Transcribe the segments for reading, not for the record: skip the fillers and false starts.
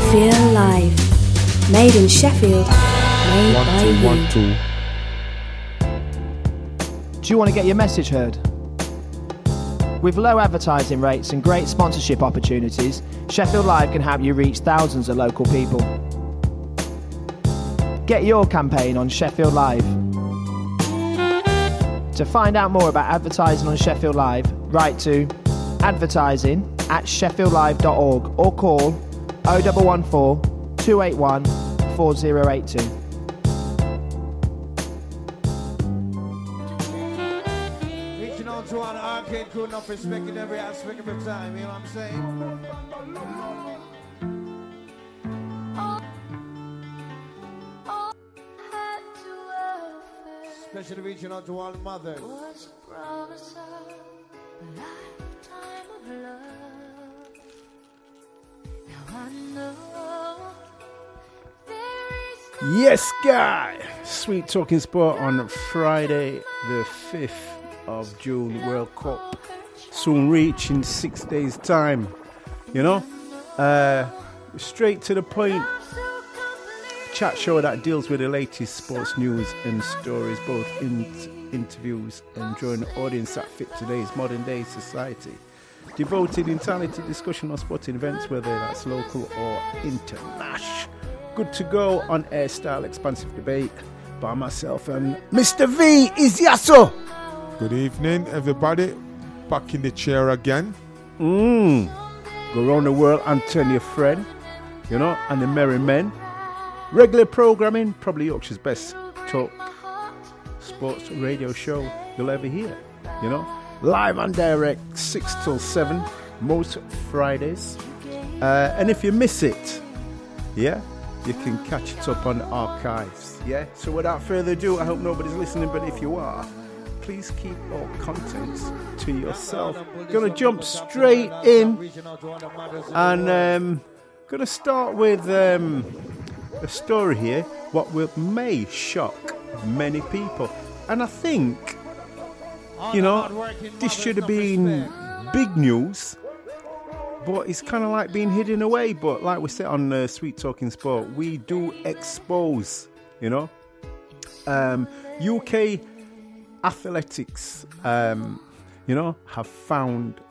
Sheffield Live. Made in Sheffield. Made by you. 1 2 1 2. Do you want to get your message heard? With low advertising rates and great sponsorship opportunities, Sheffield Live can help you reach thousands of local people. Get your campaign on Sheffield Live. To find out more about advertising on Sheffield Live, write to advertising@sheffieldlive.org or call 0114 281 4082. Reaching out to all the arcade crew, enough respect in every aspect of the time, you know what I'm saying? Especially reaching out to all the mothers. Yes, guy. Sweet Talking Sport on Friday, the 5th of June. World Cup soon reach in 6 days' time. You know, straight to the point. Chat show that deals with the latest sports news and stories, both interviews and drawing the audience that fit today's modern day society. Devoted entirely to discussion on sporting events, whether that's local or international. Good to go on air style expansive debate by myself and Mr. V is Yasso. Good evening, everybody. Back in the chair again. Go around the world and tell your friend, you know, and the merry men. Regular programming, probably Yorkshire's best talk sports radio show you'll ever hear, you know. Live and direct, 6 till 7, most Fridays. And if you miss it, yeah, you can catch it up on the archives, yeah. So without further ado, I hope nobody's listening, but if you are, please keep all contents to yourself. Gonna jump straight in and gonna start with a story here, what may shock many people. And I think, you know, this should have been big news, but it's kind of like being hidden away. But like we said on Sweet Talking Sport, we do expose, you know. UK athletics, you know, have found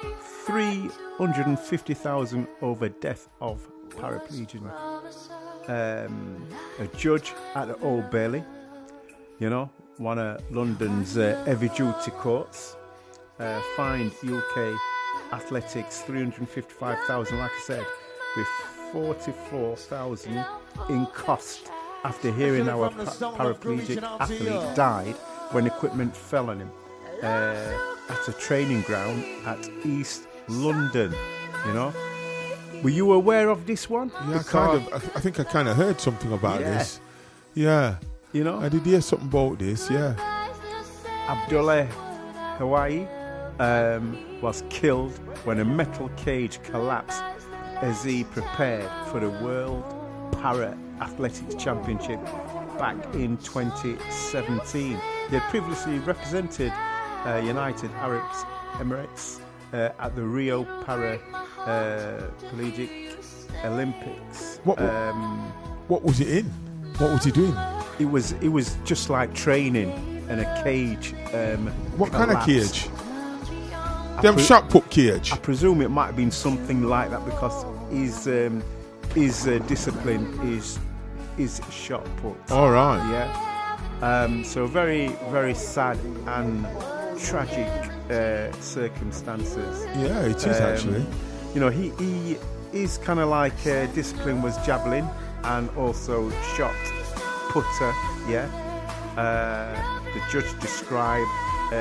350,000 over death of paraplegia. A judge at the Old Bailey, you know, one of London's heavy-duty courts, fined UK athletics 355,000, like I said, with 44,000 in cost after hearing how a paraplegic athlete died when equipment fell on him at a training ground at East London, you know. Were you aware of this one? Yeah, I think I kind of heard something about this. Yeah. You know? I did hear something about this, yeah. Abdullah Hawaii was killed when a metal cage collapsed as he prepared for the World Para-Athletics Championship back in 2017. He had previously represented United Arab Emirates at the Rio Paraplegic Olympics. What was it in? What was he doing? It was just like training in a cage. What kind of cage? Them shot put cage. I presume it might have been something like that because his discipline is shot put. All right. Yeah. So very, very sad and tragic circumstances. Yeah, it is actually. You know, he is kind of like discipline was javelin and also shot putter. Yeah. The judge described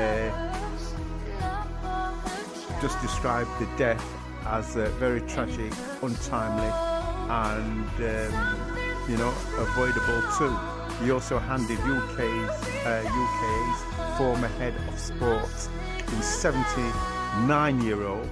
the death as very tragic, untimely, and you know, avoidable too. He also handed UK's former head of sports, the 79-year-old,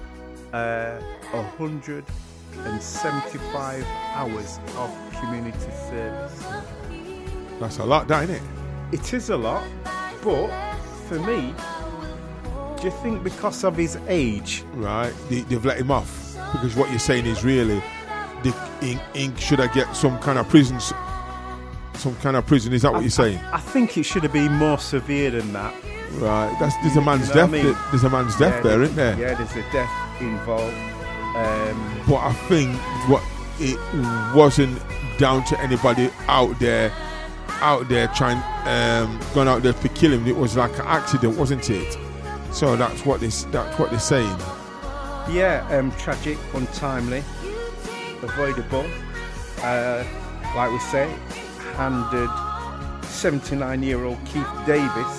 175 hours of community service. That's a lot, isn't it? It is a lot, but for me, do you think because of his age? Right, they've let him off? Because what you're saying is really, Inc. should I get some kind of prison? Some kind of prison? Is that what you're saying? I think it should have been more severe than that. Right. There's a man's death. There's a man's death there, isn't there? Yeah, there's a death involved. But I think it wasn't down to anybody out there trying gone out there to kill him. It was like an accident, wasn't it? So that's what they're saying. Yeah, tragic, untimely, avoidable. Like we say, handed 79-year-old Keith Davis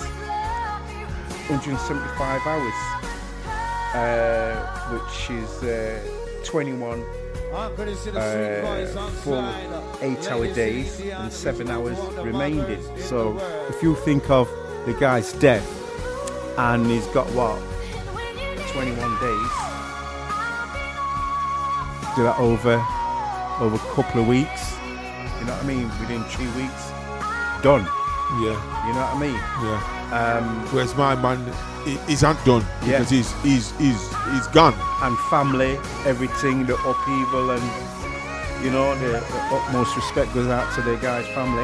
175 hours, which is 21 full 8-hour days and 7 hours remaining. So if you think of the guy's death and he's got 21 days, do that over a couple of weeks, you know what I mean, within 3 weeks, done. Yeah. You know what I mean? Yeah. Whereas my man, he's not done because he's gone. And family, everything, the upheaval, and you know the utmost respect goes out to the guy's family.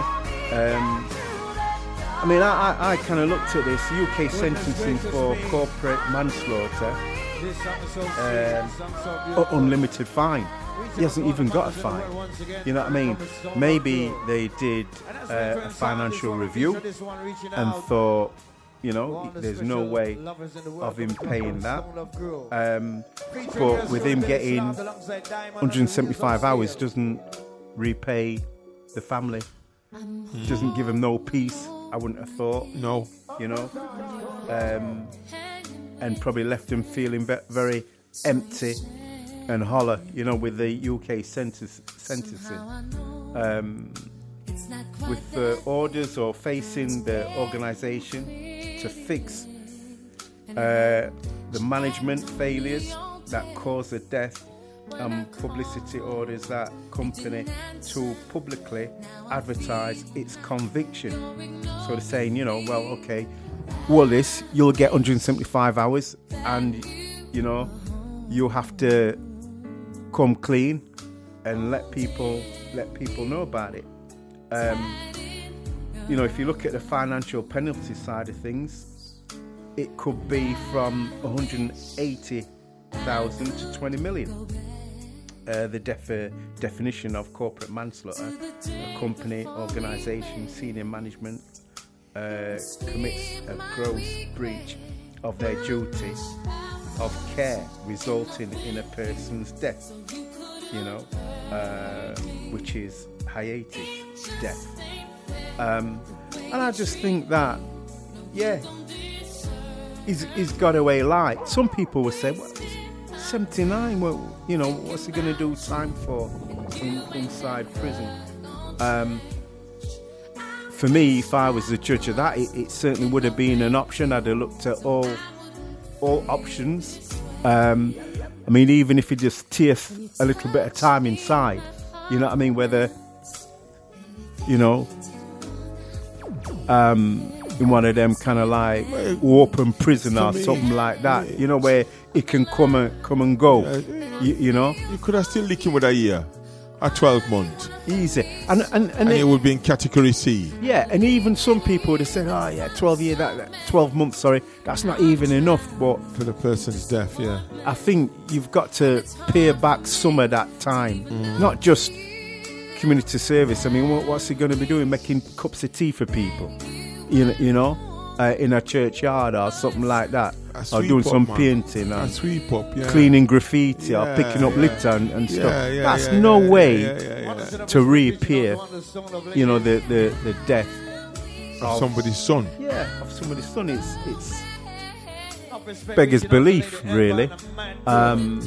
I mean, I kind of looked at this UK sentencing for corporate manslaughter, unlimited fine. He hasn't even got a fine. You know what I mean? Maybe they did a financial review and thought, you know, there's no way of him paying that. But with him getting 175 hours doesn't repay the family. Doesn't give him no peace, I wouldn't have thought. No. You know? And probably left him feeling very empty and hollow, you know, with the UK sentencing. With orders or facing the organisation to fix the management failures that cause the death and publicity orders that company to publicly advertise its conviction. So they're saying, you know, well, okay, Wallace, you'll get 175 hours and, you know, you have to come clean and let people know about it. You know, if you look at the financial penalty side of things, it could be from 180,000 to 20 million. The definition of corporate manslaughter: a company, organisation, senior management commits a gross breach of their duty of care resulting in a person's death, you know, which is hiatus death. And I just think that, yeah, he's got away light. Some people would say, well, 79, well, you know, what's he going to do time for inside prison? For me, if I was the judge of that, it certainly would have been an option. I'd have looked at all options. I mean, even if he just takes a little bit of time inside, you know what I mean, whether, you know, in one of them kind of like open prison or something like that, you know, where it can come and go, you know. You could have still licked him with a year, a 12 month. Easy. And it would be in category C. Yeah, and even some people would have said, oh yeah, 12 months, sorry, that's not even enough. But for the person's death, yeah. I think you've got to pay back some of that time, not just community service. I mean, what's he going to be doing? Making cups of tea for people, you know, in a churchyard or something like that, or doing some painting, or sweep up, cleaning graffiti, or picking up litter and stuff. That's no way to reappear, you know, the death of somebody's son. Yeah, of somebody's son. It's beggars belief, really. And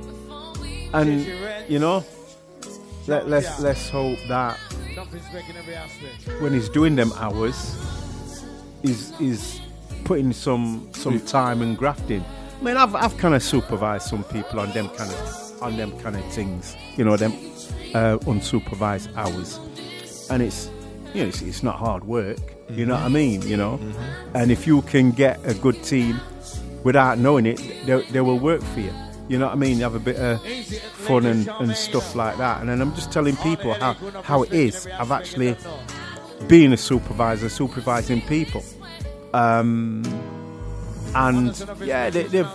you know, let's hope that when he's doing them hours, he's putting some time and grafting. I mean, I've kind of supervised some people on them kind of things, you know, them unsupervised hours, and it's, you know, it's not hard work, you know what I mean, you know, and if you can get a good team without knowing it, they will work for you. You know what I mean? You have a bit of fun and stuff like that. And then I'm just telling people how it is. I've actually been a supervisor, supervising people. And yeah,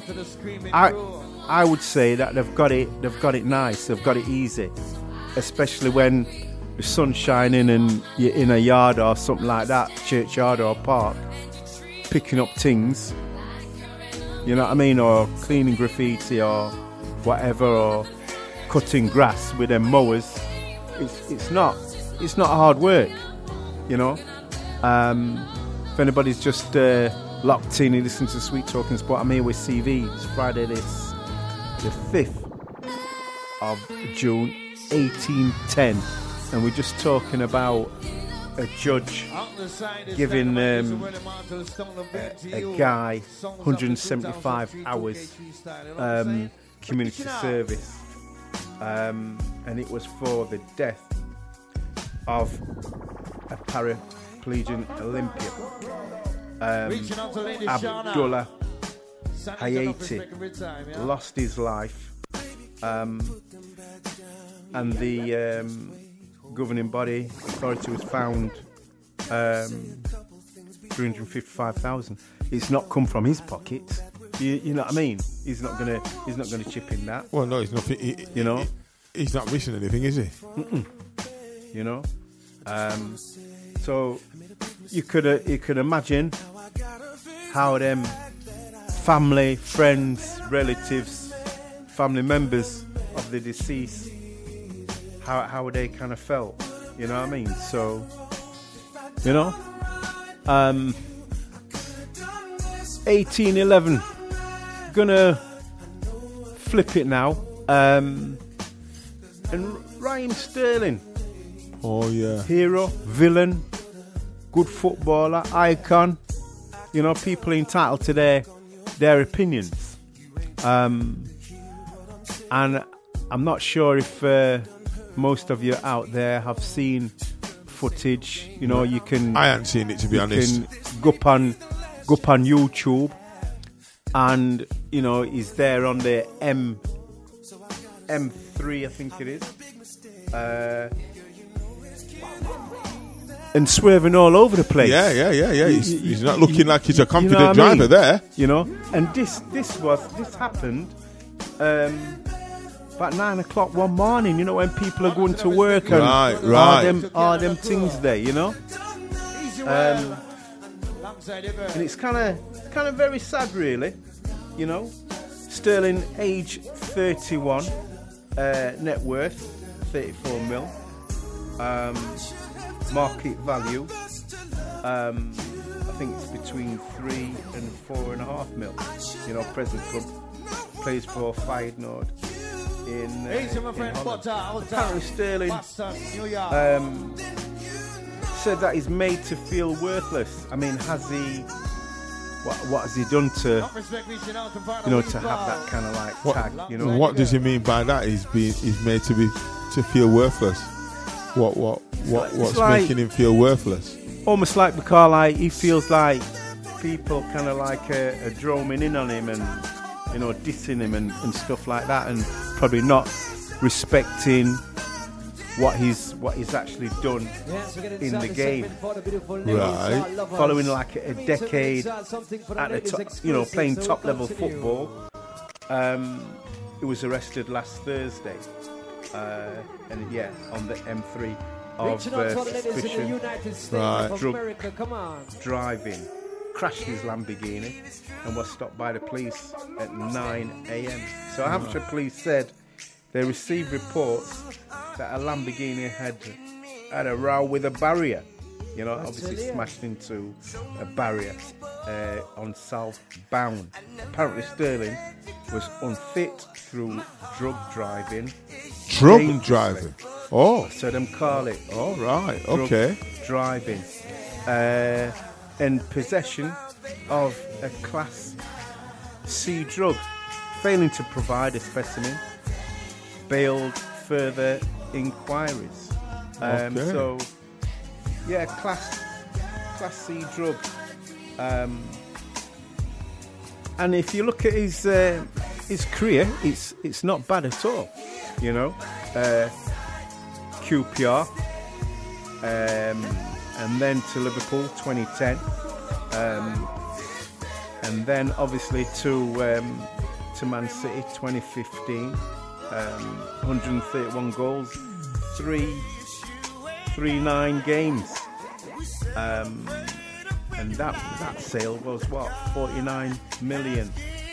I would say that they've got it nice, they've got it easy, especially when the sun's shining and you're in a yard or something like that, churchyard or park, picking up things, you know what I mean, or cleaning graffiti or whatever, or cutting grass with them mowers. It's not hard work, you know. If anybody's just locked in, you listen to Sweet Talking Sport. I'm here with CV. It's Friday the 5th of June 1810, and we're just talking about a judge giving a guy 175 hours community service, and it was for the death of a paraplegic Olympian, Abdullah Hayati, lost his life, and the governing body authority was found 355,000. It's not come from his pocket. You know what I mean? He's not gonna chip in that. Well, no, he's not. You know, he's not missing anything, is he? Mm-mm. You know, so you could imagine how them family, friends, relatives, family members of the deceased, how they kind of felt. You know what I mean? So, you know, 1811. Gonna flip it now. And Raheem Sterling. Oh yeah. Hero, villain, good footballer, icon. You know, people entitled to their opinions. And I'm not sure if most of you out there have seen footage. You know, you can. I haven't seen it, to be honest. You can go up on YouTube, and you know he's there on the M3, I think it is, and swerving all over the place. Yeah. He's not looking like he's a confident you know driver I mean? there. You know, and this happened about 9 o'clock one morning. You know, when people are going to work and all them things there. You know, and it's kind of very sad, really. You know, Sterling, age 31, net worth 34 mil, market value, I think it's between 3 and 4.5 mil. You know, present club, plays for Feyenoord in Holland. Apparently Sterling said that he's made to feel worthless. I mean, has he? What has he done to, you know, to have that kind of like tag? You know, what does he mean by that? He's made to feel worthless. What's like, making him feel worthless? Almost like because like he feels like people kind of like are droning in on him and, you know, dissing him and stuff like that, and probably not respecting what he's actually done in the game. Right. Following like a decade at the top, you know, playing top level football. He was arrested last Thursday, and yeah, on the M3 of suspicion drug driving. Crashed his Lamborghini and was stopped by the police at 9 a.m. So Hampshire police said they received reports that a Lamborghini had a row with a barrier. You know, obviously smashed into a barrier on southbound. Apparently Sterling was unfit through drug driving. Drug driving? Oh. So them call it. Oh, right. Okay. Driving. And possession of a Class C drug. Failing to provide a specimen. Bailed further inquiries. Okay. So, yeah, Class C drug. And if you look at his his career, it's not bad at all. You know, QPR, and then to Liverpool 2010, and then obviously to Man City 2015. 131 goals, 39 games, and that sale was what, 49 million.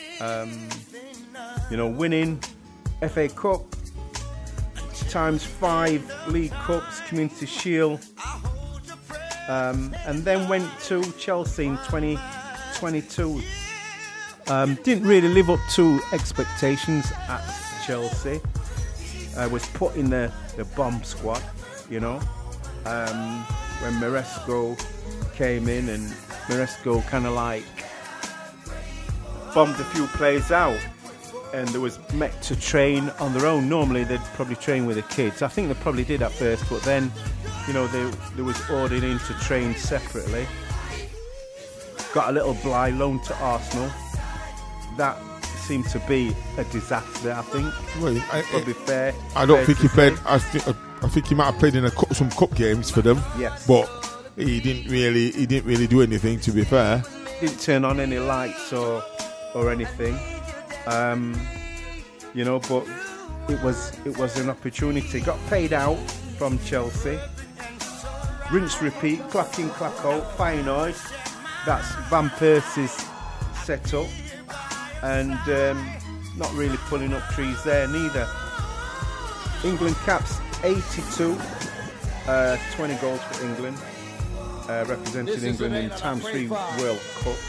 You know, winning FA Cup times 5 League Cups, Community Shield, and then went to Chelsea in 2022. Didn't really live up to expectations at Chelsea. Was put in the bomb squad, you know, when Maresco came in, and Maresco kind of like bombed a few players out, and they was meant to train on their own. Normally they'd probably train with the kids. I think they probably did at first, but then, you know, they was ordered in to train separately. Got a little Bly loan to Arsenal. That seemed to be a disaster, I think. Well, probably fair. I don't think he played. I think he might have played in some cup games for them. Yes, but he didn't really do anything. To be fair, didn't turn on any lights or anything. You know, but it was an opportunity. Got paid out from Chelsea. Rinse, repeat, clack in, clack out, Feyenoord. That's Van Persie's setup. And not really pulling up trees there neither. England caps 82, 20 goals for England, represented England in times 3 World Cups,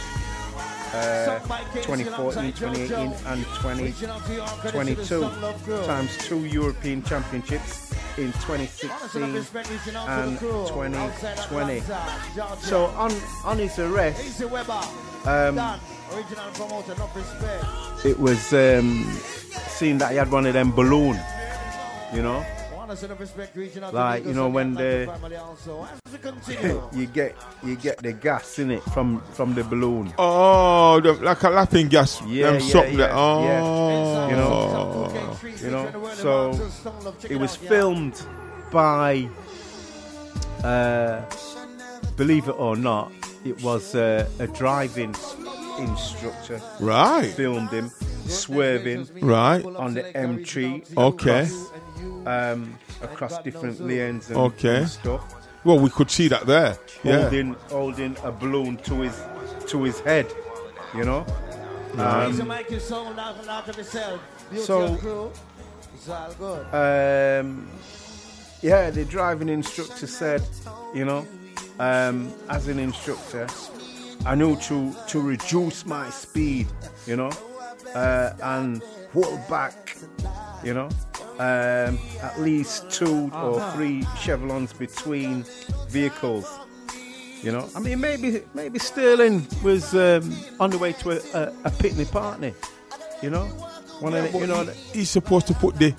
2014, 2018 and 2022, times 2 European Championships in 2016 and 2020. So on his arrest, it was seen that he had one of them balloon, you know, like, you know, when you get the gas in it from the balloon. Oh, like a laughing gas. Yeah. Oh, you know. So it was filmed by, believe it or not, it was a driving instructor. Right. Filmed him swerving. Right. On the M3. Okay. Across different lanes and, and stuff. Well, we could see that there. Holding a balloon to his head, you know. The driving instructor said, you know, as an instructor, I knew to reduce my speed, you know, and hold back, you know, at least 2 or 3 chevrons between vehicles, you know. I mean, maybe Sterling was on the way to a picnic party, you know. He's supposed to put the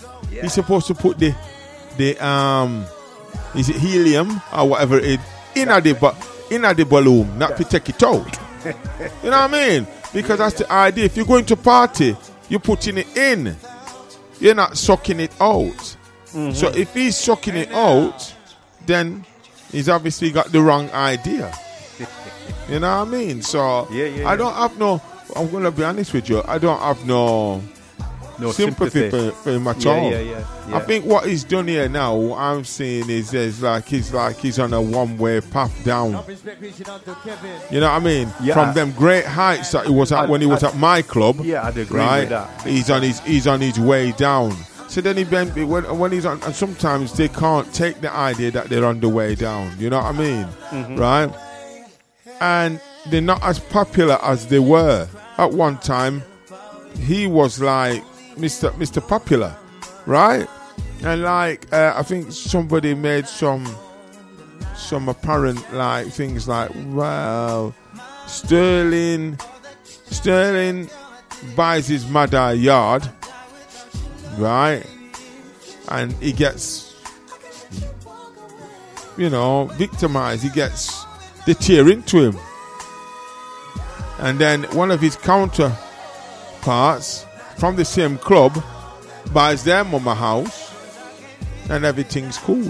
is it helium or whatever it in the balloon, not to take it out. You know what I mean? Because that's the idea. If you're going to party, you're putting it in. You're not sucking it out. Mm-hmm. So if he's sucking it out, then he's obviously got the wrong idea. You know what I mean? So I don't have I'm going to be honest with you, I don't have no sympathy for him at all. I think what he's done here now, what I'm seeing is he's on a one-way path down. You know what I mean? Yeah. From them great heights that he was at when he was at my club. Yeah, I'd agree with that. He's on his way down. So then when he's on, and sometimes they can't take the idea that they're on the way down. You know what I mean? Mm-hmm. Right? And they're not as popular as they were at one time. He was like Mr. Popular, right? And like I think somebody made some apparent like things like, well, Sterling buys his mother a yard, right? And he gets, you know, victimized. They tear into him, and then one of his counterparts from the same club, buys their mum a house, and everything's cool.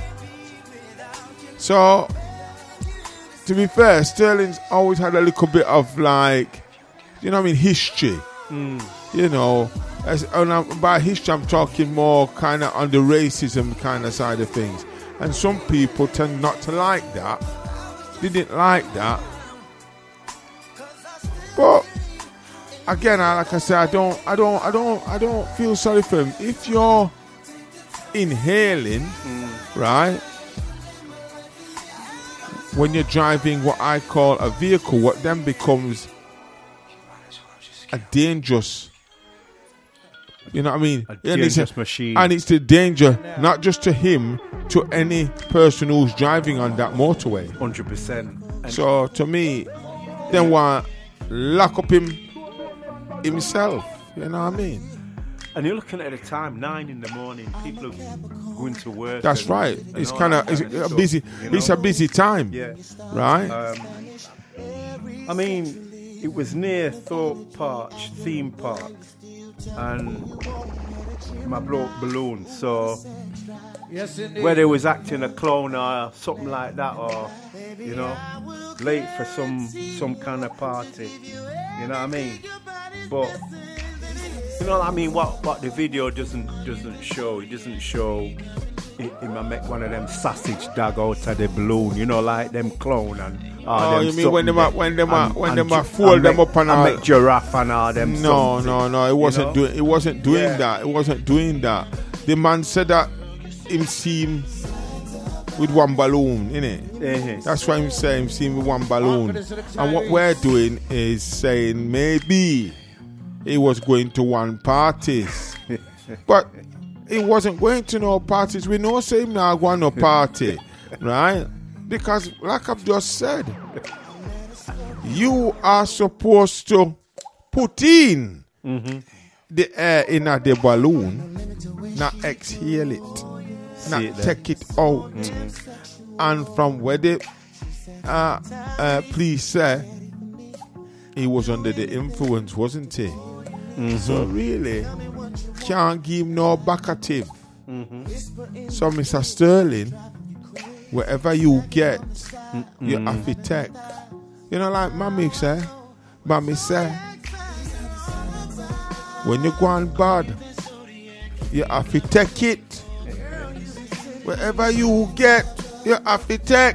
So, to be fair, Sterling's always had a little bit of like, you know what I mean, history. You know, by history I'm talking more kind of on the racism kind of side of things. And some people tend not to like that. They didn't like that. But again, like I said, I don't feel sorry for him. If you're inhaling, right, when you're driving what I call a vehicle, what then becomes a dangerous, you know what I mean? A dangerous machine. And it's the danger, not just to him, to any person who's driving on that motorway. 100%. So to me, then why lock up himself? You know what I mean? And you're looking at the time, 9 in the morning. People are going to work. That's right. It's kind of a busy. You know? It's a busy time. Yeah. Right. I mean, it was near Thorpe Park theme park, and my bloke Balloon. So whether he was acting a clown or something like that, or you know, late for some kind of party. You know what I mean? But you know what I mean? What the video doesn't show. It doesn't show him make one of them sausage dog out of the balloon. You know, like them clown and. Oh, you mean when them fold them up and all? Make giraffe and all them. No. It wasn't you know? It wasn't doing that. It wasn't doing that. The man said that him see him with one balloon, innit? That's why him saying him see him with one balloon. And what we're doing is saying maybe he was going to one parties, but he wasn't going to no parties. We know say him now going no party, right? Because, like I've just said, you are supposed to put in the air in the balloon, not exhale it, not take it out. And from where the police say, he was under the influence, wasn't he? So really, can't give him no backative. So, Mr. Sterling, wherever you get, you have to take. You know, like Mommy say, when you go on bad, you have to take it. Wherever you get, you have to take.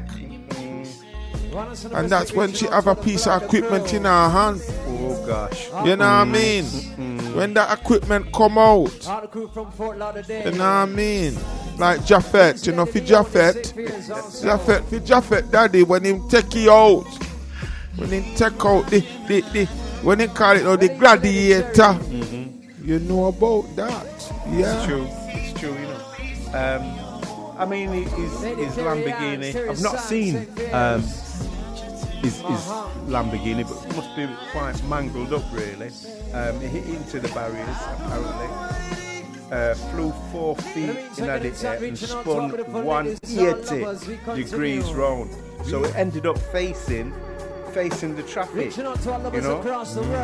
And that's when she have a piece of equipment in her hand. Oh gosh. You know what I mean? When that equipment come out, you know what I mean? Like Japheth, you know, for Japheth, daddy, when him take you out, when him take out the when they call it the gladiator, you know about that. Yeah. It's true, you know. I mean, his Lamborghini, I've not seen his Lamborghini, but it must be quite mangled up, really. He hit into the barriers, apparently. Flew 4 feet in the air and spun 180 degrees round. So it ended up facing the traffic, you know.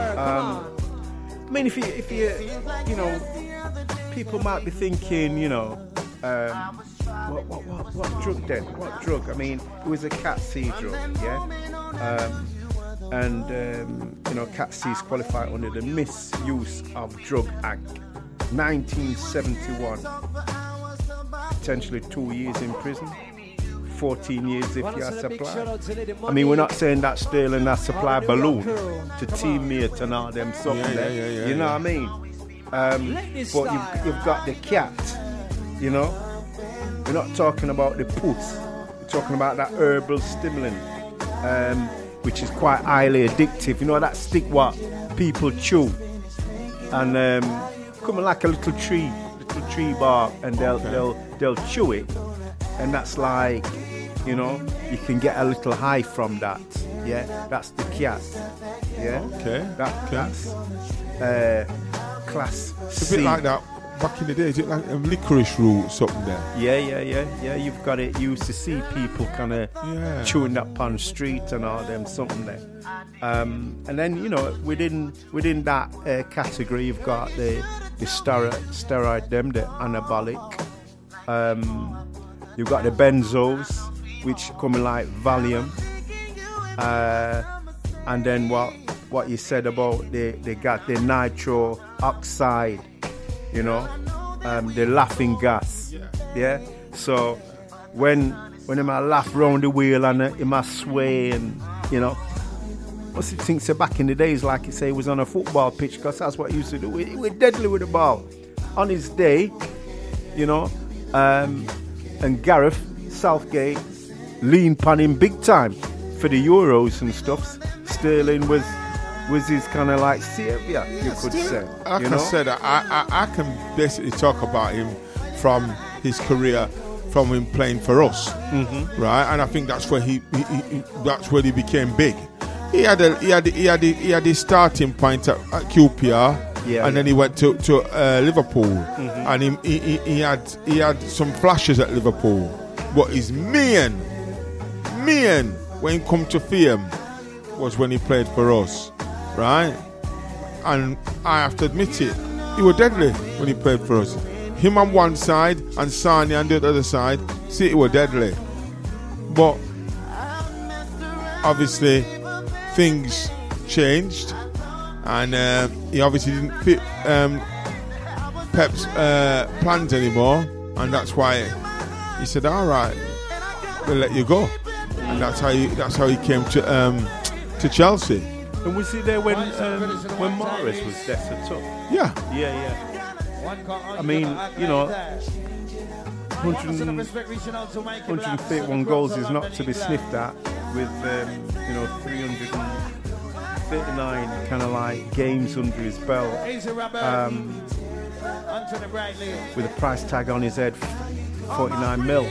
I mean, if you know, people might be thinking, you know, what drug then? What drug? I mean, it was a Cat C drug, yeah. And you know, Cat C is qualified under the Misuse of Drug Act, 1971. Potentially 2 years in prison, 14 years if you are supplied. I mean, we're not saying that Sterling has supplied balloon to teammates and all them something. You know what I mean? But you've got the cat, you know. We're not talking about the puss. We're talking about that herbal stimulant, which is quite highly addictive. You know that stick what people chew, and coming like a little tree bark, and they'll chew it, and that's like, you know, you can get a little high from that. Yeah, that's the cat. Yeah, Okay. that's class It's a C. bit like that back in the day, is it like licorice root, something there? Yeah. You've got it. You used to see people kind of Yeah. chewing that on the street and all them something there. And then within that category, you've got the steroid, them the anabolic. You've got the benzos, which come like Valium. And then what you said about they got the nitro oxide, the laughing gas. Yeah. So when him a laugh round the wheel and him a sway and what's it think? So back in the days, like you say, he was on a football pitch because that's what he used to do. We're deadly with the ball. On his day, and Gareth Southgate leaned upon him big time for the Euros and stuff. Sterling was his kind of like saviour, you could say. Like I said, I can basically talk about him from his career, from him playing for us, right? And I think that's where he became big. He had his starting point at QPR, and then he went to Liverpool, and he had some flashes at Liverpool. But his main when he come to fame was when he played for us, right? And I have to admit it, he was deadly when he played for us. Him on one side and Sane on the other side, City were deadly. But obviously things changed, and he obviously didn't fit Pep's plans anymore, and that's why he said, "All right, we'll let you go." And that's how he came to Chelsea. And was he there when Morris was there set up? Yeah. I mean, 131 goals is not to be sniffed at with 339 kind of like games under his belt, with a price tag on his head, 49 mil.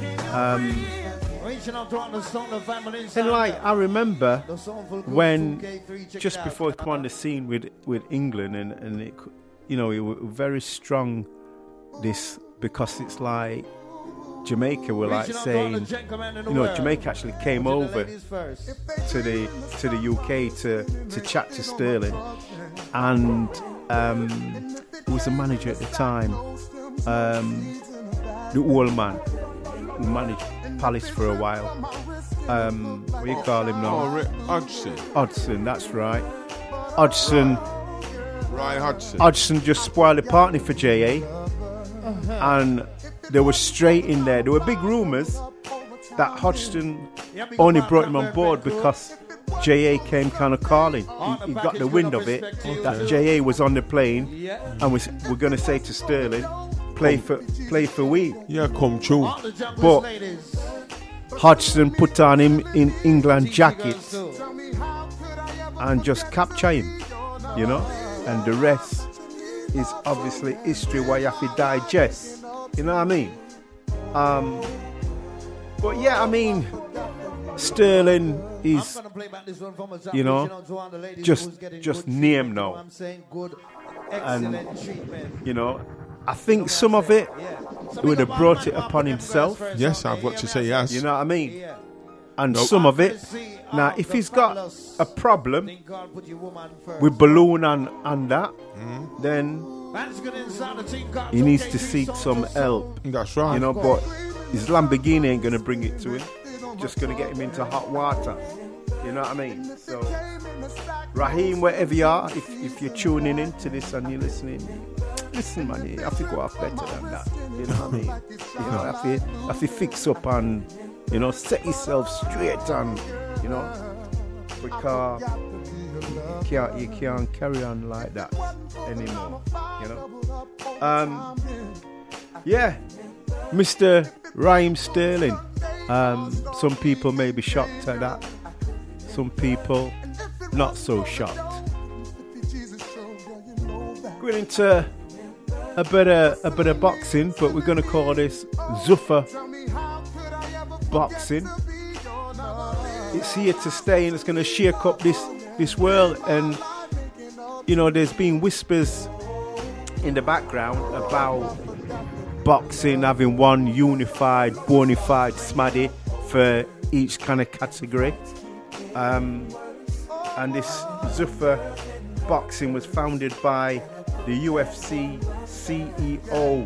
And like I remember when just before he came on the scene with England, and it, he was very strong this, because it's like Jamaica were like saying, Jamaica actually came over to the UK to chat to Sterling, and there was a manager at the time, the old man who managed Palace for a while. What do you call him now? Hodgson, that's right. Hodgson just spoiled the party for JA, and they were straight in there. There were big rumours that Hodgson only brought him on board because JA came kind of calling. He got the wind of it, that JA was on the plane and we're going to say to Sterling, play for we. Yeah, come true. But Hodgson put on him in England jackets and just capture him, and the rest is obviously history where you have to digest, you know what I mean? But yeah, I mean, Sterling is, just name now, and I think some of it he would have brought it upon himself. Yes, I've got to say yes. You know what I mean? And some of it, now if he's got a problem with balloon and that, then he needs to seek some help. That's right. But his Lamborghini ain't going to bring it to him. Just going to get him into hot water. You know what I mean? So, Raheem, wherever you are, if you're tuning into this and you're listening, listen, man, you have to go off better than that. You know what I mean? You have to fix up and, set yourself straight and, because you can't carry on like that anymore. Yeah, Mr. Raheem Sterling. Some people may be shocked at that. Some people not so shocked. Going into a bit of boxing, but we're going to call this Zuffa boxing. It's here to stay, and it's going to shake up this world. And there's been whispers in the background about boxing having one unified, bona fide smaddy for each kind of category. And this Zuffa Boxing was founded by the UFC CEO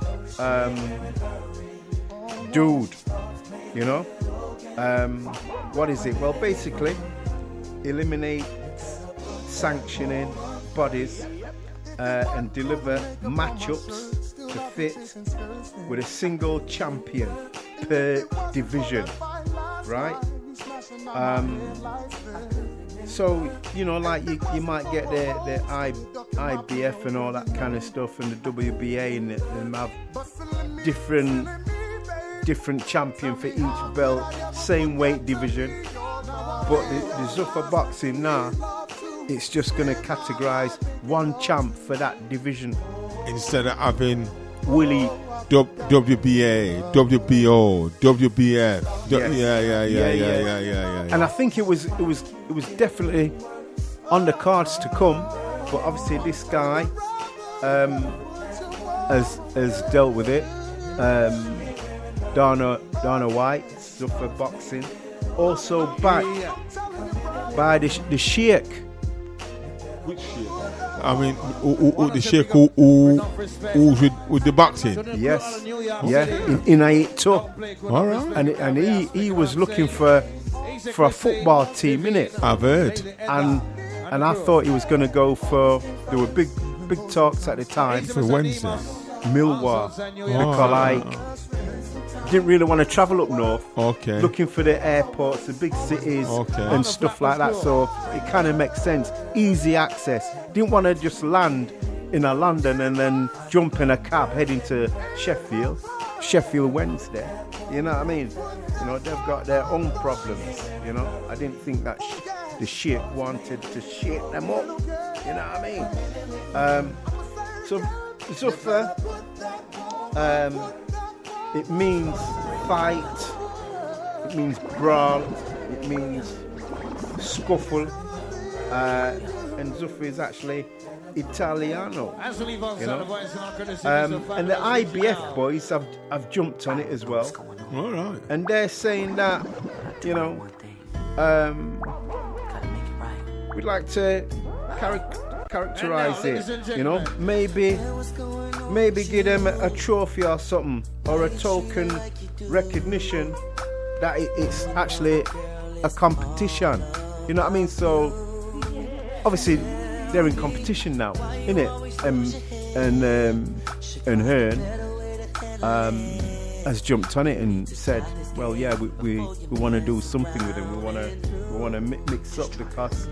dude, you know. What is it? Well, basically, eliminate sanctioning bodies and deliver matchups to fit with a single champion per division, right? So, you know, like you might get the IBF and all that kind of stuff, and the WBA, and have different champion for each belt, same weight division. But the Zuffa Boxing now, it's just going to categorize one champ for that division. Instead of having Willie, WBA, WBO, WBF. Yes. Yeah. And I think it was definitely on the cards to come, but obviously this guy has dealt with it. Dana White, Zuffa Boxing, also backed by the Sheikh. Which Sheikh? I mean, the Sheikh who's with the boxing? Yes, yeah, in Aito. All right. And he was looking for a football team, innit? I've heard. And I thought he was going to go for, there were big talks at the time. For Wednesday. Millwall. Because like, didn't really want to travel up north. Okay. Looking for the airports, the big cities, and stuff like that. So it kind of makes sense. Easy access. Didn't want to just land in a London and then jump in a cab heading to Sheffield Wednesday. You know what I mean? You know, they've got their own problems. You know, I didn't think that the shit wanted to shit them up. You know what I mean? So Zuffa, it means fight, it means brawl, it means scuffle, and Zuffa is actually Italiano, you know? And the IBF boys have jumped on it as well. All right. And they're saying that, you know, we'd like to characterize it, you know, maybe give them a trophy or something, or a token recognition that it's actually a competition, you know what I mean? So obviously they're in competition now, innit? And Hearn has jumped on it and said, well, yeah, we want to do something with him. We want to mix up, because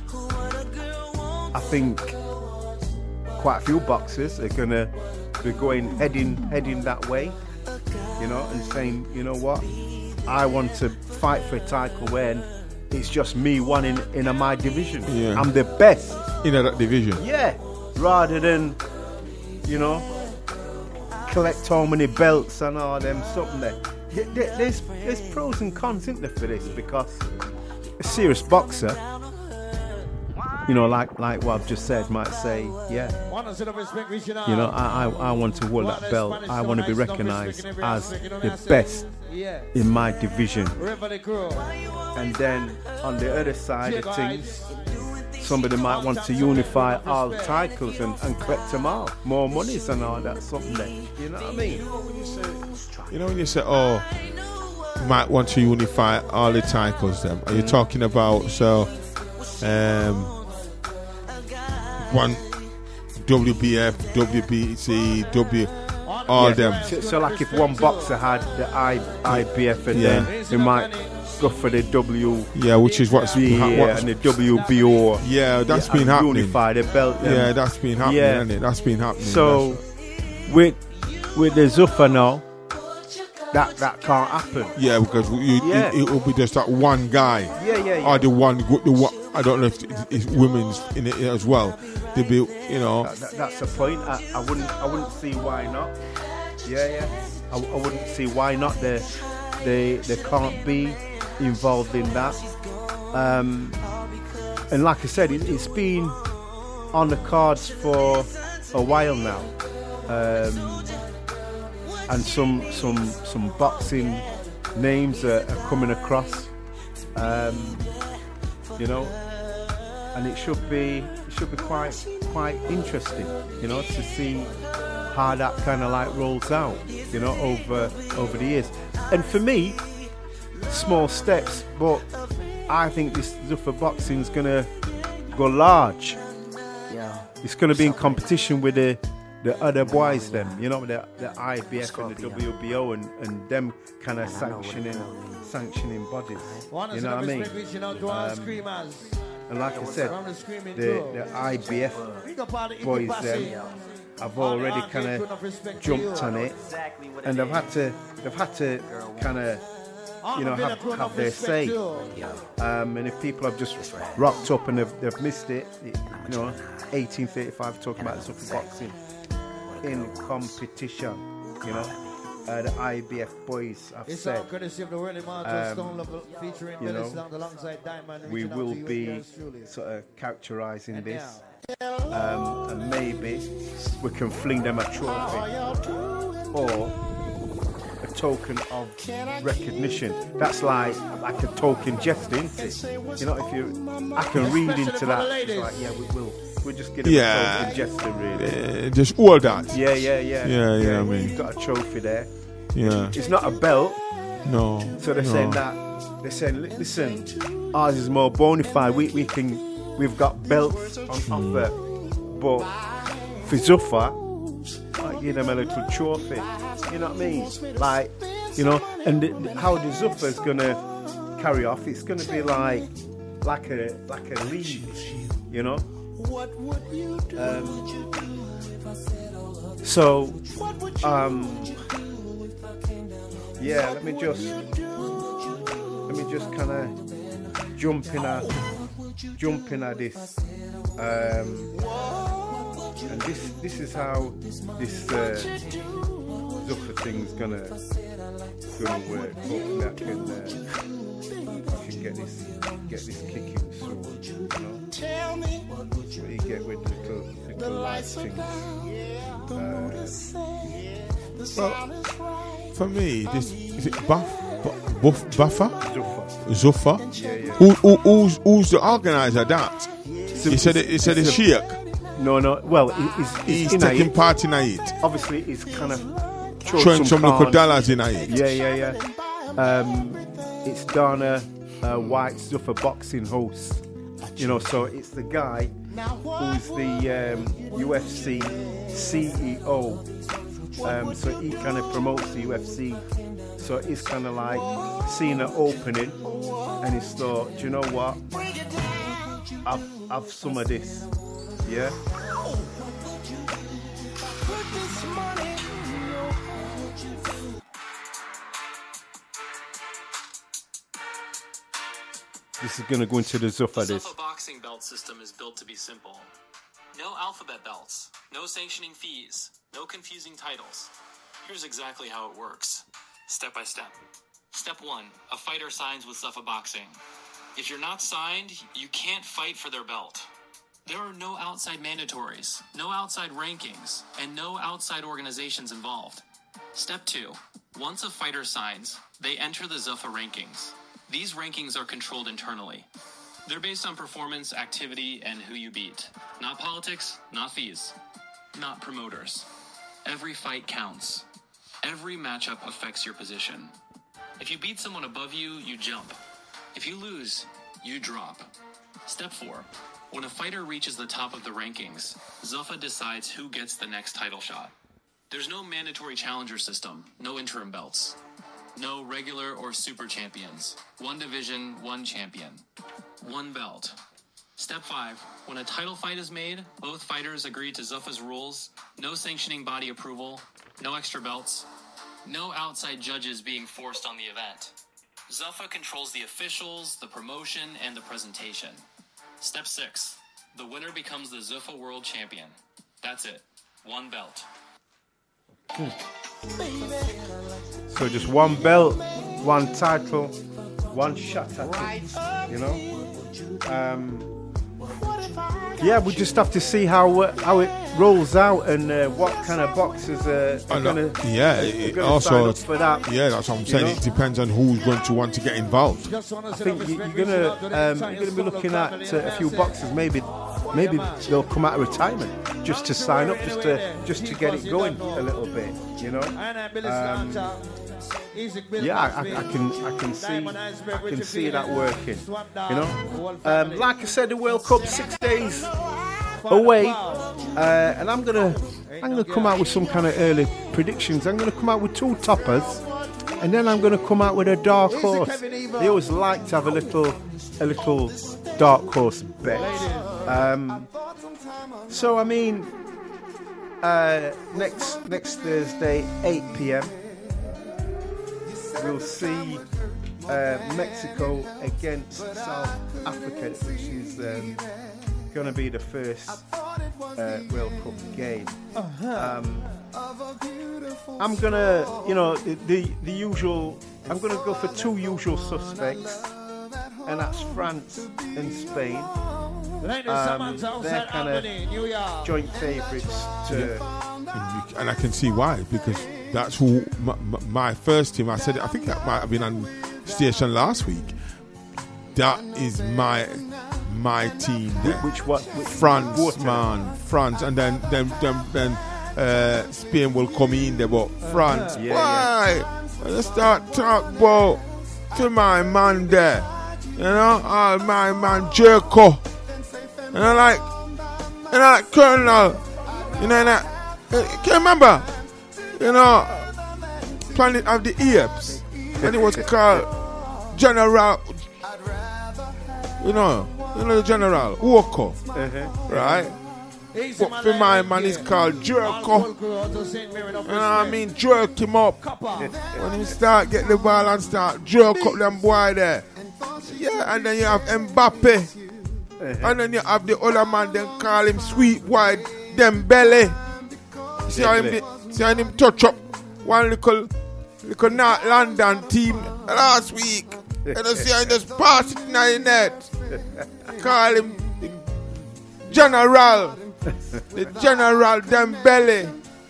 I think quite a few boxers are gonna be heading that way, you know, and saying, you know what, I want to fight for a title when it's just me one in my division. Yeah. I'm the best In that division. Yeah, rather than, you know, collect how many belts and all them something there. There's pros and cons, isn't there, for this? Because a serious boxer, you know, like what I've just said, might say, yeah, you know, I want to hold that belt. I want to be recognised as the best in my division. And then on the other side of things, somebody might want to unify all titles and collect them all, more monies and all that, something there. You know what I mean? You know when you say, oh, might want to unify all the titles, then are you talking about one WBF, WBC, all them? So like if one boxer had the IBF and then they might go for the which is what's and the WBO. Yeah, that's been happening. Unify the belt. Yeah, that's been happening, hasn't it? That's been happening. So with the Zuffa now, that can't happen. Yeah, because it will be just that one guy. Yeah. Or the one. I don't know if it's women's in it as well. They be, you know. That's the point. I wouldn't see why not. Yeah. I wouldn't see why not. They can't be involved in that. And like I said, it's been on the cards for a while now, and some boxing names are coming across, you know, and it should be quite interesting, you know, to see how that kind of like rolls out, you know, over the years. And for me, small steps, but I think this Zuffa boxing's gonna go large. Yeah. It's gonna be in competition with the other boys, them, you know, the IBF Scorpion. and the WBO and them kind of sanctioning bodies. You know what I mean? And like I said, the IBF boys, them, have already kind of jumped on it, and they've had to kind of, you know, have their say. And if people have just rocked up and they've missed it, you know, 1835 talking about Zuffa boxing in competition, you know. The IBF boys have said, you know, we will be sort of characterising this, and maybe we can fling them a trophy or a token of recognition. That's like a token gesture, isn't it? You know, I can read into that. It's like, yeah, we'll just get a token gesture, really. Just all that. Yeah. I mean, you've got a trophy there. Yeah. It's not a belt. No. So they're saying that. They're saying, listen, ours is more bona fide. We've got belts on offer, but for Zuffa, I give them a little trophy. You know what I mean? Like, you know, and how the Zuffa is gonna carry off? It's gonna be like a league, you know. Yeah, let me just kind of jump in at this, and this is how this Zuffa thing's gonna work. Hopefully I can get this kicking soon, you know. What you get with little light things. Well, for me, this is it Buffer? Zuffa? Yeah. Who's the organizer of that? He said it's Sheikh. No. Well, He's in taking it. part in it. Obviously, he's kind of Showing some little dollars in it. Yeah. It's Dana White Zuffa boxing host. You know, so it's the guy who's the UFC CEO. So he kind of promotes the UFC. So it's kind of like seeing an opening, and he's thought, do you know what? I've some of this, yeah. This is going to go into the Zuffa. The Zuffa boxing belt system is built to be simple. No alphabet belts, no sanctioning fees, no confusing titles. Here's exactly how it works, step by step. Step 1, a fighter signs with Zuffa Boxing. If you're not signed, you can't fight for their belt. There are no outside mandatories, no outside rankings, and no outside organizations involved. Step 2, once a fighter signs, they enter the Zuffa rankings. These rankings are controlled internally. They're based on performance, activity, and who you beat. Not politics, not fees, not promoters. Every fight counts. Every matchup affects your position. If you beat someone above you, you jump. If you lose, you drop. Step 4. When a fighter reaches the top of the rankings, Zuffa decides who gets the next title shot. There's no mandatory challenger system, no interim belts. No regular or super champions. One division, one champion. One belt. Step 5. When a title fight is made, both fighters agree to Zuffa's rules. No sanctioning body approval. No extra belts. No outside judges being forced on the event. Zuffa controls the officials, the promotion, and the presentation. Step 6. The winner becomes the Zuffa World Champion. That's it. One belt. So just one belt, one title, one shot at it, you know. Yeah, we just have to see how it rolls out and what kind of boxers are going to also sign up for that. Yeah, that's what I'm saying. You know? It depends on who's going to want to get involved. I think you're going to be looking at a few boxers. Maybe they'll come out of retirement just to sign up, just to get it going a little bit. You know. Yeah, I can see that working. You know, like I said, the World Cup 6 days away, and I'm gonna come out with some kind of early predictions. I'm gonna come out with 2 toppers, and then I'm gonna come out with a dark horse. They always like to have a little dark horse bet. So I mean, next Thursday, 8 p.m. we'll see Mexico against South Africa, which is going to be the first World Cup game. I'm gonna, the usual. I'm gonna go for 2 usual suspects, and that's France and Spain. They're kind of joint favourites to. And I can see why, because that's who my first team. I said, I think that might have been on station last week. That is my team. Which France, man, France, and then Spain will come in there. But France, why? Let's start talk about to my man there. My man Jerko. And I like Colonel. Can you remember? Planet of the Apes. And it was called General. The General Walker. Right? But for my man is called Jerko. Jerk him up. When he start get the ball and start jerk up them boy there. Yeah, and then you have Mbappe. And then you have the other man, then call him Sweet White Dembele. See how him touch up one little North London team last week. And you see how he just pass it in the net. Call him the General Dembele.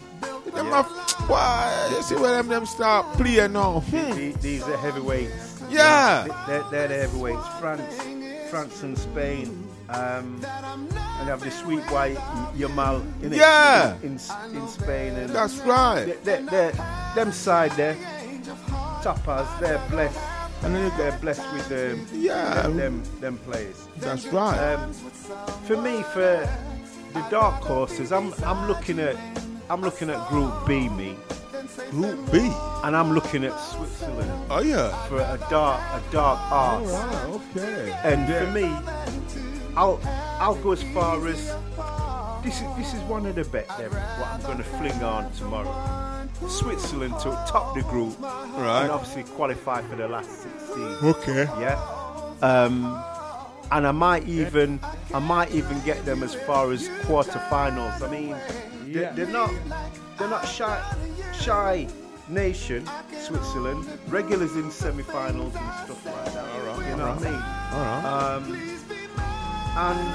You see where them start playing now. These are heavyweights. Yeah. They're the heavyweights. France and Spain. And you have the Sweet White Yamal in Spain. And that's right. Them side there, tapas, they're blessed. And they're blessed with them players. That's right. For me, for the dark horses, I'm looking at Group B, Group B, and I'm looking at Switzerland. Oh yeah, for a dark arse. All right, okay. And for me, I'll go as far as this is one of the bet them what I'm going to fling on tomorrow. Switzerland to top the group, right, and obviously qualify for the last 16. Okay. Yeah. And I might even get them as far as quarterfinals. I mean, they're not shy nation, Switzerland. Regulars in semi-finals and stuff like that. All right. You know what I mean? All right.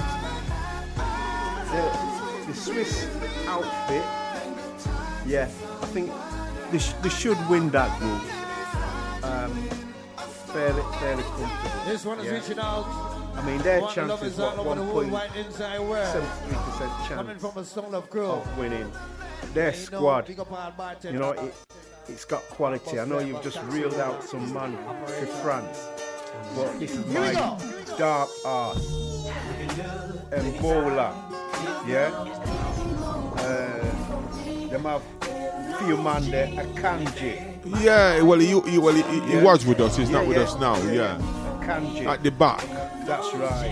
And the Swiss outfit, I think they should win that group. Fairly comfortable. This one is reaching out. I mean, their chance is 1.73% chance of winning. Their squad, it's got quality. I know you've just reeled out some man for France, but this is my dark arse. Ebola, them have few man there, Akanji. Yeah, well, he was with us. He's not with us now. Yeah, Akanji at the back. That's right.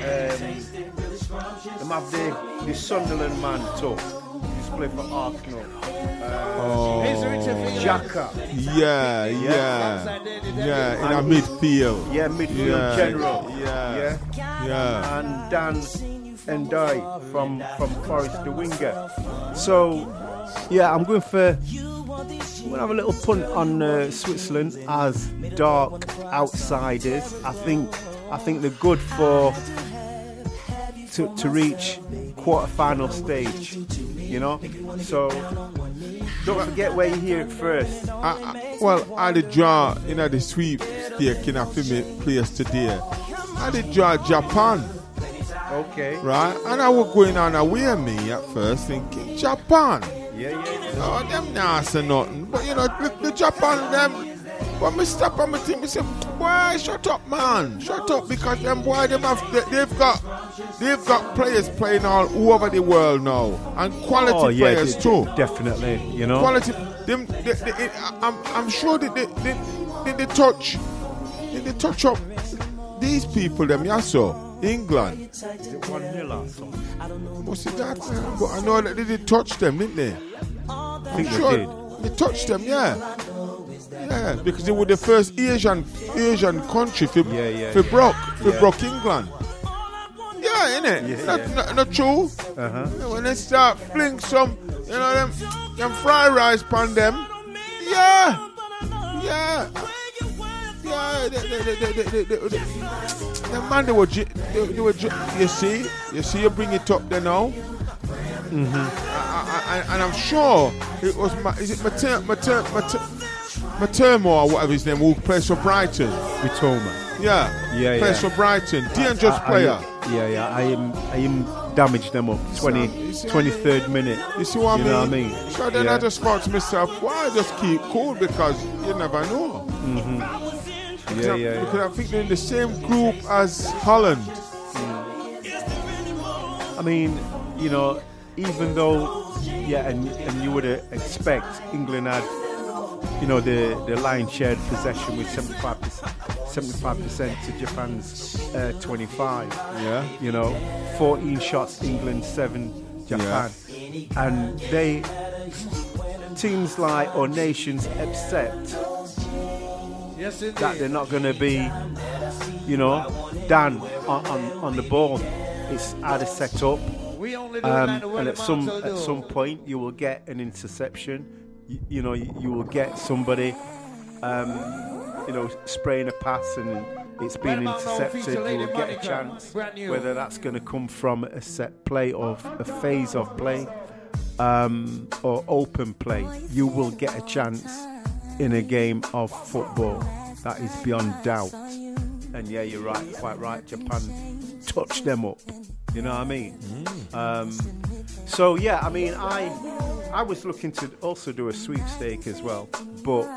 Them have the Sunderland man too. He's played for Arsenal. Xhaka. Yeah. In a midfield. Yeah, midfield general. Yeah. And Dan Ndai from Forest, the winger. So, I'm going to have a little punt on Switzerland as dark outsiders. I think they're good to reach quarter-final stage. you know. So don't forget where you hear it first. I did draw the sweepstake in a film place today. I did draw Japan. Okay. Right? And I was going on away me at first thinking, Japan. Yeah. Oh, them not say nothing. But the Japan, them. But me stop and me think, me say, boy, shut up, man. Shut up, because them boy, they've got players playing all over the world now. And quality players too. Definitely, you know. Quality. I'm sure they touch up these people, them, yeah, so. England. Is it 1-0 or something? What's it that? But I know that they did touch them, didn't they? I think they did. They touched them, yeah. Yeah, because they were the first Asian country to broke England. Yeah, innit? Yeah, not true. When they start fling some, them fried rice pan them. Yeah. The man, they were you see, you bring it up there now. And I'm sure it was Matermo or whatever his name, who plays for Brighton. Mitoma. Yeah. Plays for Brighton. Dangerous player. I am damaged them up. 23rd minute. You see what I mean? You know what I mean? So then I just thought to myself, why just keep cool, because you never know. Because I think they're in the same group as Holland. I mean, even though, and you would expect England had, the lion's share possession with 75% to Japan's 25. Yeah. 14 shots England, 7 Japan. Yeah. And teams like, or nations accept that they're not going to be, done on the ball. It's how to set up. And at some point you will get an interception. You will get somebody, spraying a pass and it's been intercepted. You will get a chance, whether that's going to come from a set play or a phase of play, or open play. You will get a chance in a game of football. That is beyond doubt. And yeah, you're right, quite right. Japan touched them up. You know what I mean? So yeah, I mean, I was looking to also do a sweepstake as well, but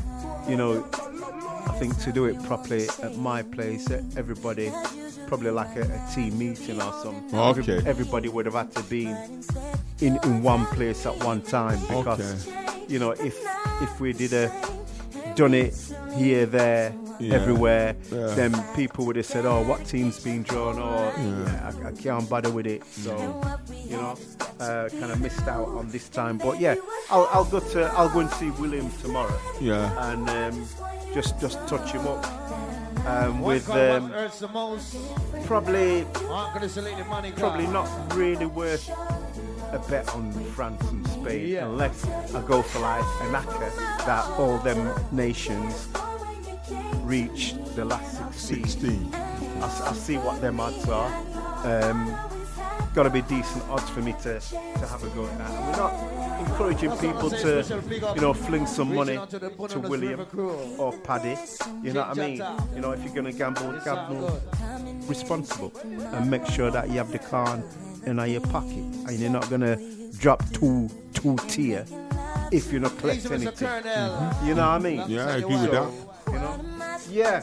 I think to do it properly at my place, everybody, probably like a team meeting or something. Okay. Everybody would have had to be in one place at one time, because if we done it here, there, everywhere, then people would have said, oh, what team's been drawn, or I can't bother with it. So kind of missed out on this time. But yeah, I'll go and see William tomorrow. Yeah. And just touch him up. With probably not really worth a bet on France and Spain, unless I go for like an ACCA that all them nations reach the last 16. I'll see what them odds are. Got to be decent odds for me to have a go at that. And we're not encouraging people to, fling some money to William or Paddy. You know what I mean? If you're going to gamble responsible, and make sure that you have the card in your pocket, and you're not going to drop two tier if you're not collecting anything. You know what I mean? Yeah, I agree with that. Yeah.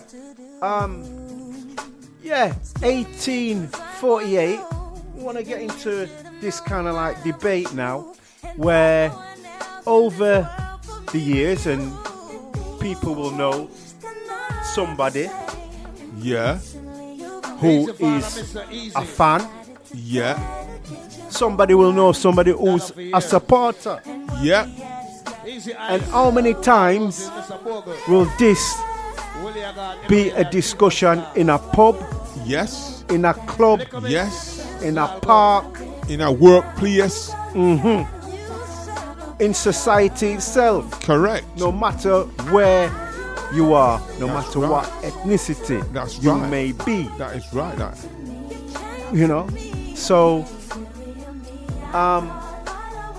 1848. We want to get into this kind of like debate now, where over the years, and people will know somebody who is a fan. Yeah. Somebody will know somebody who's a supporter. Yeah. And how many times will this be a discussion in a pub? Yes. In a club? Yes. In a park? In a workplace? In society itself? Correct. No matter where you are, no matter what ethnicity you may be. That is right. So,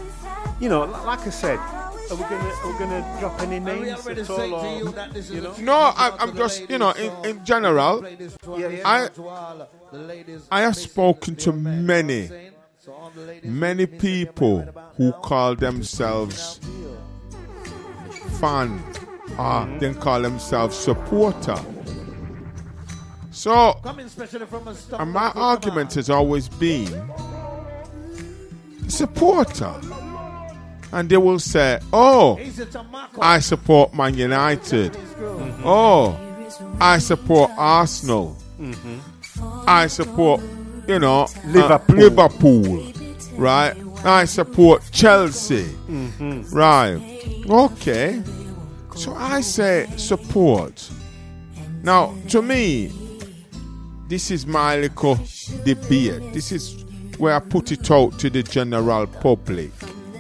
you know, like I said, are we gonna drop any names at all? Or, you know? No, I'm just, you know, in general, I have spoken to many people who call themselves fan, then call themselves supporter. So, and my argument has always been supporter. And they will say, oh, I support Man United. Mm-hmm. Oh, I support Arsenal. Mm-hmm. I support, you know, Liverpool. Right? I support Chelsea. Mm-hmm. Right. Okay. So I say support. Now, to me, this is my little debate. This is where I put it out to the general public.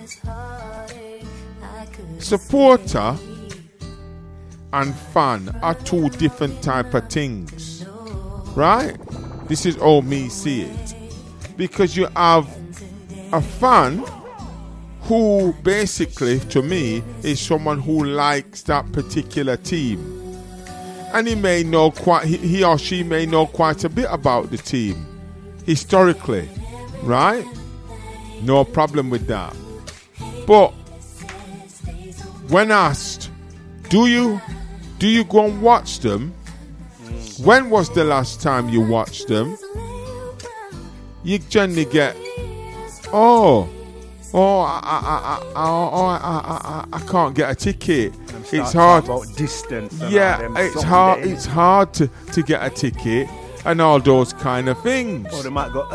Supporter and fan are two different type of things, right? This is how me see it. Because you have a fan who basically, to me, is someone who likes that particular team. And he or she may know quite a bit about the team, historically, right? No problem with that. But when asked, do you go and watch them? When was the last time you watched them? You generally get, I can't get a ticket. It's hard. About distance. Yeah, it's hard. It's hard to get a ticket and all those kind of things. Or they might go.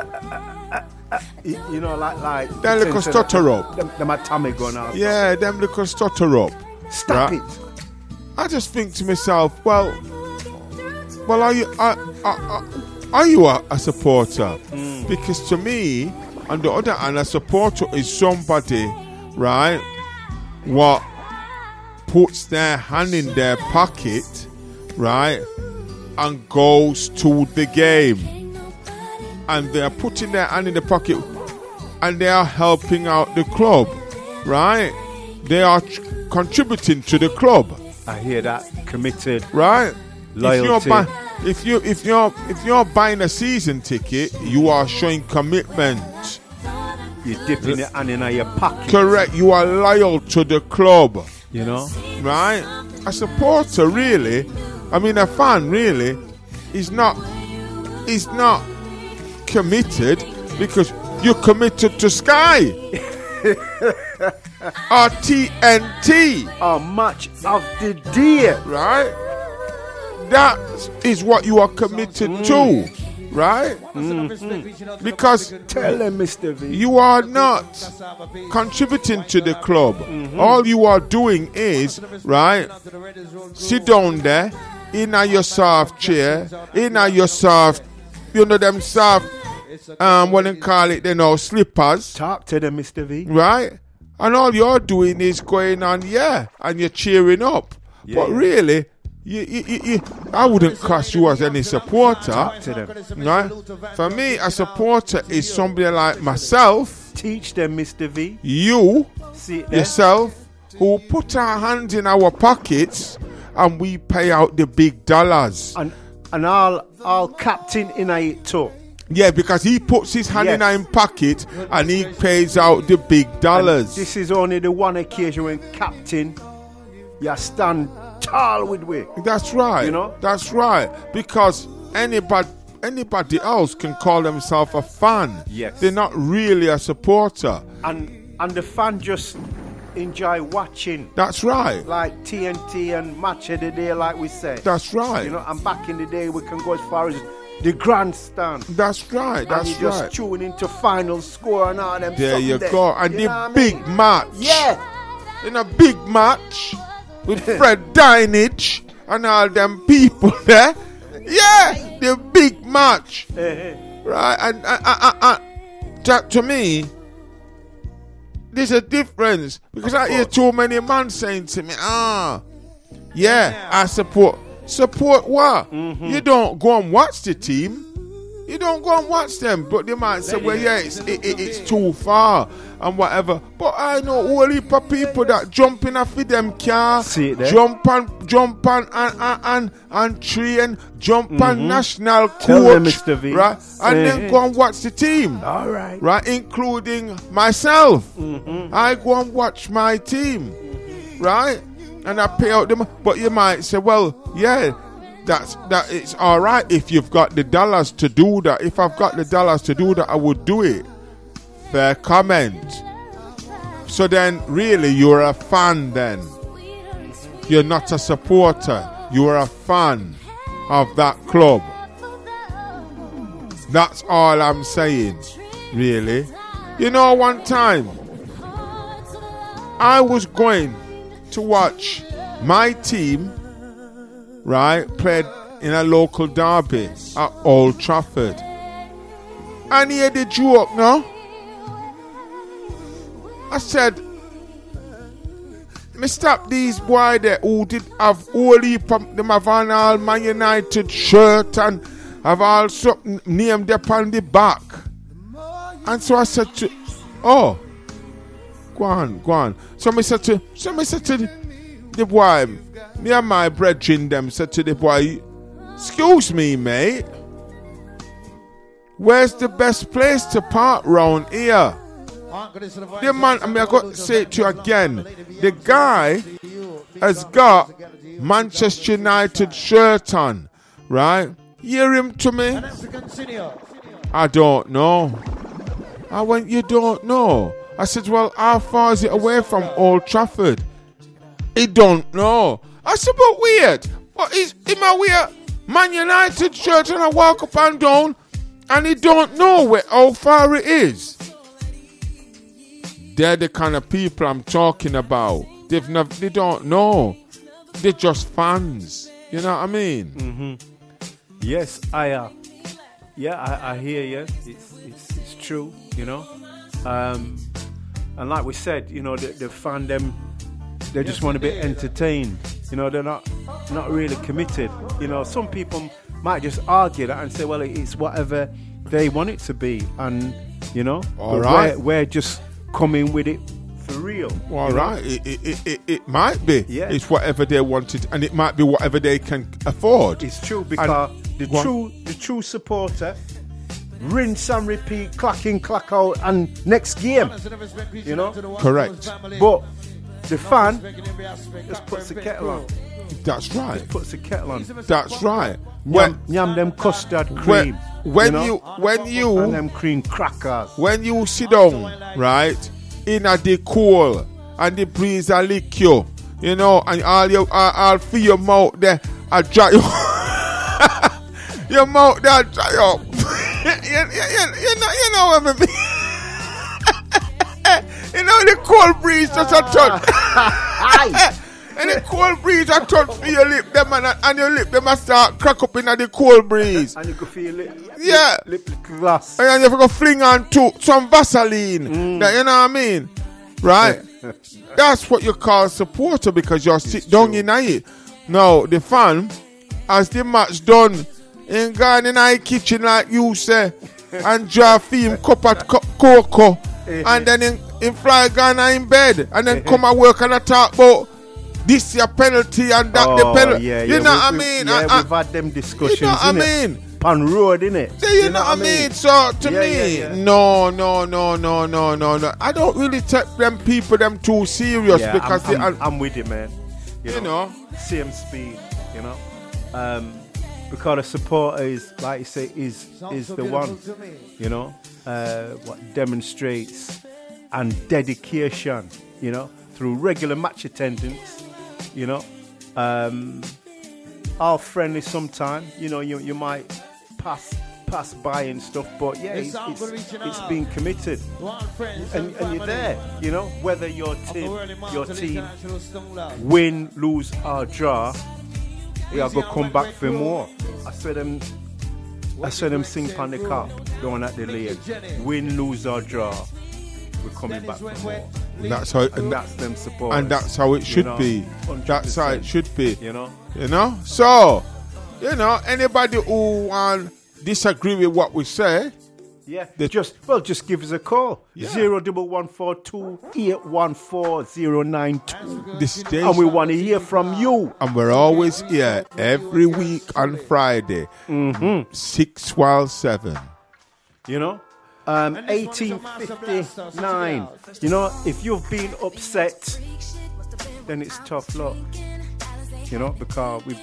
You know, like them little stutter up. Them a Tommy gun out. Yeah, them little stutter up. Stop it. I just think to myself, well, are you a supporter? Because to me, on the other hand, a supporter is somebody, right, what puts their hand in their pocket, right, and goes to the game. And they are putting their hand in the pocket and they are helping out the club, right? They are contributing to the club. I hear that. Committed. Right? Loyalty. If you're buying a season ticket, you are showing commitment. You're dipping your hand in your pocket. Correct. You are loyal to the club. You know? Right? A supporter, really, I mean a fan, really, is not committed because you're committed to Sky or TNT or Match of the Day, right? That is what you are committed to, right? Because tell them, Mr. V, you are not contributing to the club. All you are doing is, right, sit down there in your soft chair, in your soft, you know, them soft, what they call it, you know, slippers. Talk to them, Mr. V. Right? And all you're doing is going on, and you're cheering up. Yeah. But really, I wouldn't class you as any supporter. Talk to them. Right? For me, a supporter is somebody like myself. Teach them, Mr. V. You, yourself, who put our hands in our pockets and we pay out the big dollars. And all captain in a too. Yeah, because he puts his hand in his pocket and he pays out the big dollars. And this is only the one occasion when captain, you stand tall with we. That's right. You know? That's right. Because anybody else can call themselves a fan. Yes. They're not really a supporter. And the fan just enjoy watching. That's right. Like TNT and Match of the Day, like we said. That's right. You know, and back in the day, we can go as far as the grandstand. That's right. That's and you right. just tune into final score and all them. There you go. And the big match. Yeah. In a big match with Fred Dinage and all them people there. Yeah, the big match. Right. And that, to me, there's a difference, because I hear too many men saying to me, I support what? You don't go and watch the team. You don't go and watch them, but they might say, well, yeah, it's too far and whatever. But I know a whole heap of people that jump in after them car, jump on train, jump on national coach, right? And then go and watch the team, all right, right? Including myself. I go and watch my team, right? And I pay out them. But you might say, well, yeah. That it's all right if you've got the dollars to do that. If I've got the dollars to do that, I would do it. Fair comment. So then, really, you're a fan then. You're not a supporter. You're a fan of that club. That's all I'm saying, really. You know, one time, I was going to watch my team, right, played in a local derby at Old Trafford. And here the joke, no? I said, me stop these boys there who did have all heap of them have an all Man United shirt and have all something named up on the back. And so I said to, oh, go on. So I said to the boy, me and my brethren them said to the boy, excuse me, mate, where's the best place to park round here? The man, I got to say it to you again, the guy has got Manchester United shirt on, right? Hear him to me? I don't know. I went, you don't know? I said, well, how far is it away from Old Trafford? He don't know. I said, but weird. What is in my weird Man United shirt and I walk up and down and he don't know how far it is. They're the kind of people I'm talking about. They don't know. They're just fans. You know what I mean? Mm-hmm. Yes, I hear you. It's true, you know. And like we said, you know, the fan them, they just want to be entertained. You know, they're not really committed. You know, some people might just argue that and say, well, it's whatever they want it to be, and you know, all right, we're just coming with it for real. All right, it might be. Yeah. It's whatever they wanted, and it might be whatever they can afford. It's true, because the true supporter, rinse and repeat, clack in, clack out, and next game. You know, correct. But the fan just puts the kettle on. That's right. Just puts the kettle on. That's right. Yam them custard cream. When you and them cream crackers. When you sit down, right, in a the cool and the breeze a lick you, you know, and all feel your mouth there a dry your mouth there dry up. you know what I mean? You know the cold breeze just a touch. And the cold breeze a touch for your lip them and your lip them a start crack up in the cold breeze. And you can feel it. Yeah. Lip gloss. And you have to fling on to some Vaseline. That, you know what I mean? Right? That's what you call supporter, because you're sit down in it. Now, the fan, as the match done, ain't gone in the kitchen like you say, and draw film cup at cocoa, and then in fly Ghana in bed, and then come and work and talk about this your penalty and that the penalty. Yeah, you know what I mean? Yeah, we've had them discussions. You know what I mean? On road, innit? You know what I mean? So to me, no. I don't really take them people them too serious, because I'm with you, man. You know, same speed. You know, because the supporter is, like you say, is the one. You know, what demonstrates and dedication. You know, through regular match attendance. You know, all friendly sometimes. You know, you might pass by and stuff, but yeah, it's being committed, and you're there. You know, whether your team win, lose or draw, you are gonna come back for more. I saw them sing on the cup down at the lane. Win, lose or draw, we're coming back for more. That's how, and that's them support, and that's how it should be. 100%. That's how it should be. You know. So, you know, anybody who want disagree with what we say, Yeah, The- just give us a call. Yeah. 01142-814-092. the station, And we want to hear from you. and we're always here every week on Friday, 6 while 7. You know, 1859. You know, if you've been upset, then it's tough luck. You know, because we've